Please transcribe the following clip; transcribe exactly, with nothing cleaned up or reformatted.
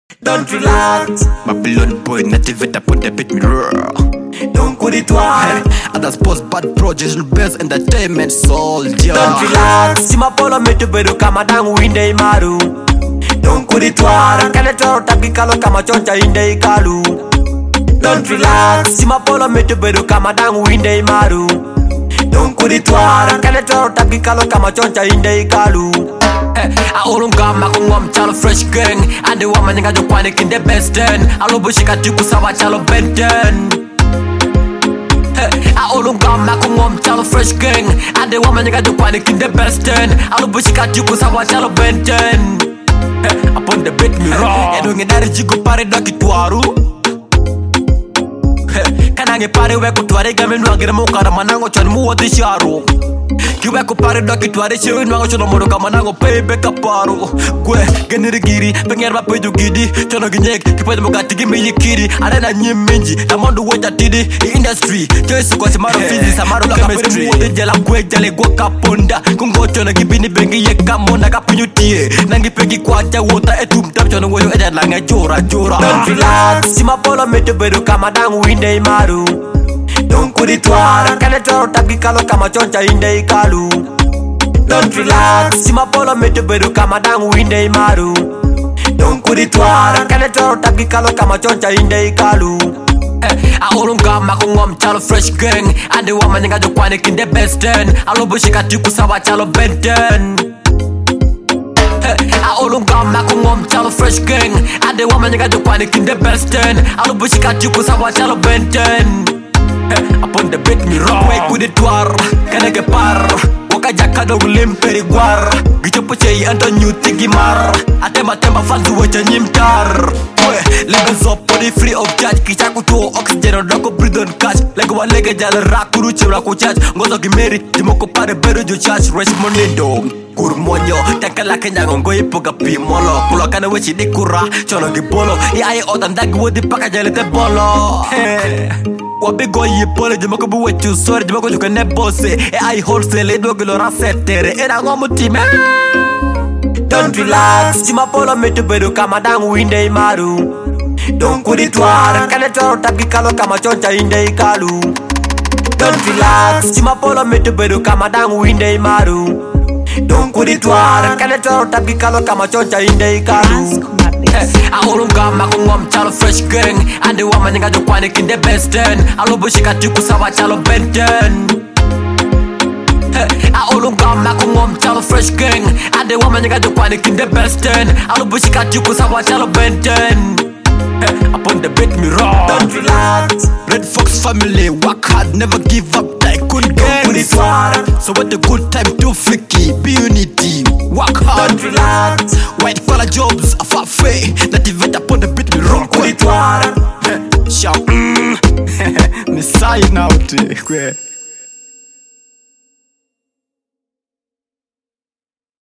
Don't relax. Babylon boy, native it up on the beat me raw. Don't put it wide. Others post bad projects, best entertainment soldier. Don't relax. Sima polo metu bedu kama dangu inde imaru. Don't put it wide. Kale toro takikalo kama choncha inde ikalu. Don't relax. Sima polo metu bedu kama dangu inde imaru. Don't put it wide. Kale toro takikalo kama choncha inde ikalu. I own gama kungom chalo fresh gang and the woman nigga do panic in the best ten. I love bushika tuku sawa chalo benten. I own gama kungom chalo fresh gang and the woman nigga do panic in the best ten. I love bushika tuku sawa chalo benten. Upon the beat me raw. I don't get that jigo pare doki tuaru. Kanange pare weko tuare game nwagira mukara manango chani muwa disharu. Kiwe ko pare doki tuare chewe nwango chono moro kama nango pebe kaparo. Gwe geniri giri penger ba peju gidi chono ginyek kipede mugati gimi yikiri arena nyiminji na mondu weja tidi industry choice kwa simaro physics amaro chemistry muwa jela gwe jale gwa kaponda kungo chono gibini bengi ye kamonda kapinyutie nangi pegi kwa cha wota etum tap chono woyo eja langa jora jora. Don't relax. Sima polo metu bedu kama dangu inde imaru. Don't put it wide. Kale toro takikalo kama choncha inde ikalu. Don't relax. Sima polo metu bedu kama dangu inde imaru. Don't put it wide. Kale toro takikalo kama choncha inde ikalu. I own gama kungom chalo fresh gang and the woman nigga do panic in the best ten. I love bushika tuku sawa chalo benten. I own gama kungom chalo fresh gang and the woman nigga do panic in the best ten. I love bushika tuku sawa chalo benten. Upon the beat me raw. Wake with it war, kene ke par. Waka jaka do limperi guar. Gicho poche yi anto new tigi mar. Atemba temba fanzu wecha nyimtar. We legs up body free of charge. Kicha kutuo oxygen on doko breathe on catch. Lego wa lege jala rakuru chira ku charge. Ngozo gimeri dimoko pare beru jo charge. Rest money dog. Kurmonyo tekala kenya ngongo ipoga pi molo. Pulo kane wechi di kura chono gibolo. I aye otan dagi wodi paka jale te bolo. Wabi go ye pole jima ko bu wechu sorry jima ko juke ne bosse e ai wholesale do gelo rasetere e na ngomu time. Don't relax. Sima polo metu bedu kama dangu inde imaru. Don't put it wide. Kale toro takikalo kama choncha inde ikalu. Don't relax. Sima polo metu bedu kama dangu inde imaru. Don't put it wide. Kale toro takikalo kama choncha inde ikalu. I own gama kungom chalo fresh gang and the woman nigga do panic in the best ten. I love bushika tuku sawa chalo benten. I own gama kungom chalo fresh gang and the woman nigga do panic in the best ten. I love bushika tuku sawa chalo benten. Upon the beat me raw. Don't relax. Red Fox family, work hard, never give up. Tycoon gang. Put it wide. So what the good time to freaky, be unity, work hard. Don't relax. White collar jobs, a far free. That event upon the beat me wrong. Put it wide. Shout, mm. Me sign out, eh.